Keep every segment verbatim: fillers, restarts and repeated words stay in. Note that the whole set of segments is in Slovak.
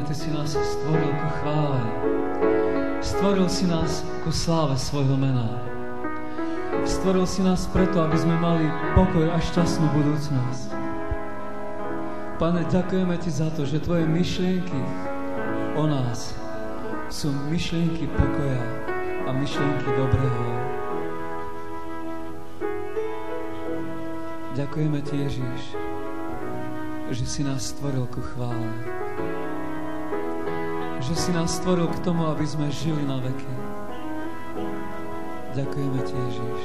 Ty si nás stvoril ku chvále. Stvoril si nás ku sláve svojho mena. Stvoril si nás preto, aby sme mali pokoj a šťastnú budúcnosť. Pane, ďakujeme Ti za to, že Tvoje myšlienky o nás sú myšlienky pokoja a myšlienky dobrého. Ďakujeme Ti, Ježiš, že si nás stvoril ku chvále. Že si nás stvoril k tomu, aby sme žili na veky. Ďakujeme Ti, Ježiš.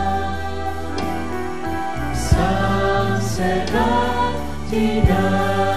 Sám seba ti dám.